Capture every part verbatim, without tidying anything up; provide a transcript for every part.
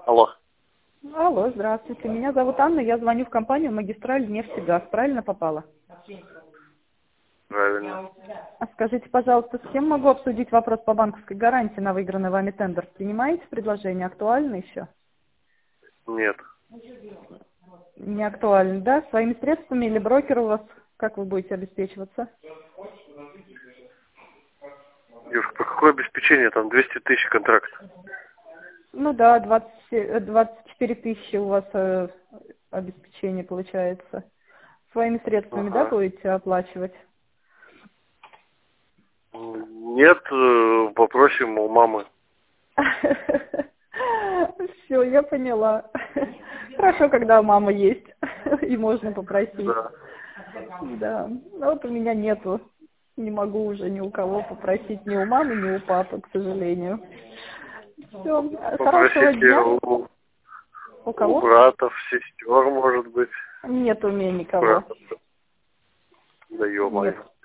Алло. Алло, здравствуйте. Меня зовут Анна, я звоню в компанию «Магистраль нефтегаз». Правильно попала? Правильно. А скажите, пожалуйста, с кем могу обсудить вопрос по банковской гарантии на выигранный вами тендер? Принимаете предложение? Актуально еще? Нет. Не актуально, да? Своими средствами или брокер у вас? Как вы будете обеспечиваться? Девушка, по какое обеспечение? Там двести тысяч контракт. Ну да, двадцать, се- двадцать четыре тысячи у вас э, обеспечение получается. Своими средствами, да, Ага. будете оплачивать? Нет, э, попросим у мамы. Все, я поняла. Хорошо, когда мама есть, и можно попросить. Да. Да, но вот у меня нету. Не могу уже ни у кого попросить, ни у мамы, ни у папы, к сожалению. Все, хорошего Попросите дня. у, У у кого? братов, сестер, может быть. Нет у меня никого. Братов. Да Нет. ё-моё.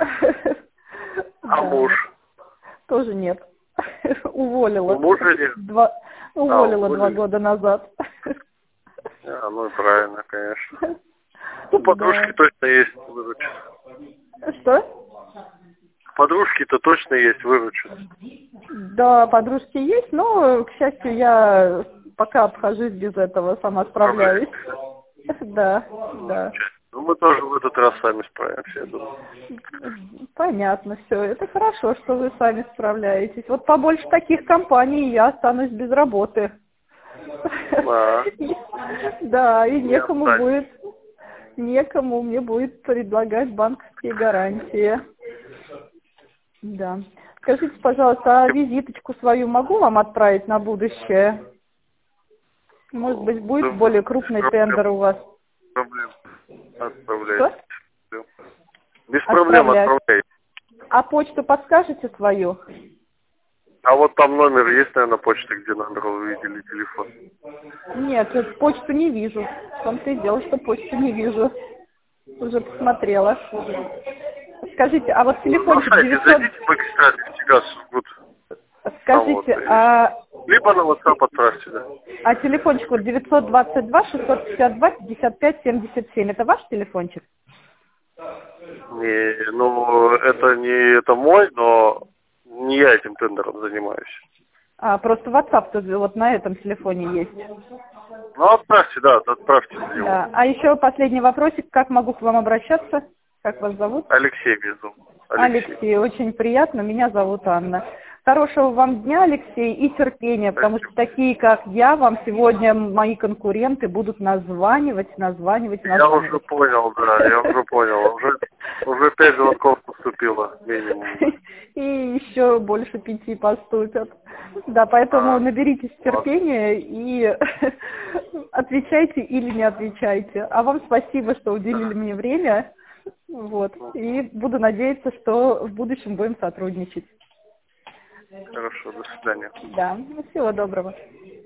А Да, муж? тоже нет. У Уволила. мужа нет? Два... А, Уволила два уволили. года назад. А, ну и правильно, конечно. Ну, подружки Да. точно есть, выручат. Что? Подружки-то точно есть, выручат. Да, подружки есть, но, к счастью, я пока обхожусь без этого, сама справляюсь. Справляетесь, да? Да, да. Ну, мы тоже в этот раз сами справимся, я думаю. Понятно, все. Это хорошо, что вы сами справляетесь. Вот побольше таких компаний, и я останусь без работы. Да. Да, и Не некому отстань. будет, некому мне будет предлагать банковские гарантии. Да. Скажите, пожалуйста, а визиточку свою могу вам отправить на будущее? Может быть, будет Да, более без крупный проблем. тендер у вас? Проблем. Отправляйте. Что? Без проблем Отправлять. отправляйте. А почту подскажете свою? А вот там номер есть, наверное, почта, где номер вы видели, телефон. Нет, вот почту не вижу. В том-то и дело, что почту не вижу. Уже посмотрела. Скажите, а вот На телефончик сайте девятьсот... зайдите в магистрат нефтегаз, вот там вот Скажите, есть. а, Либо на WhatsApp отправьте, да. а телефончик вот девятьсот двадцать два шестьсот пятьдесят два пятьдесят пять семьдесят семь, это ваш телефончик? Не, ну, это не это мой, но не я этим тендером занимаюсь. А, просто WhatsApp тут вот на этом телефоне есть. Ну, отправьте, да, отправьте на него. Да. А еще последний вопросик. Как могу к вам обращаться? Как вас зовут? Алексей меня зовут. Алексей. Алексей, очень приятно. Меня зовут Анна. Хорошего вам дня, Алексей, и терпения, потому что Спасибо. такие, как я, вам сегодня мои конкуренты будут названивать, названивать, Я уже названивать. понял, да, я уже понял. Уже, уже пять звонков поступило минимум. И еще больше пяти поступят. Да, поэтому А, наберитесь ладно. терпения и отвечайте или не отвечайте. А вам спасибо, что уделили Да. мне время. Вот. И буду надеяться, что в будущем будем сотрудничать. Хорошо, до свидания. Да. Всего доброго.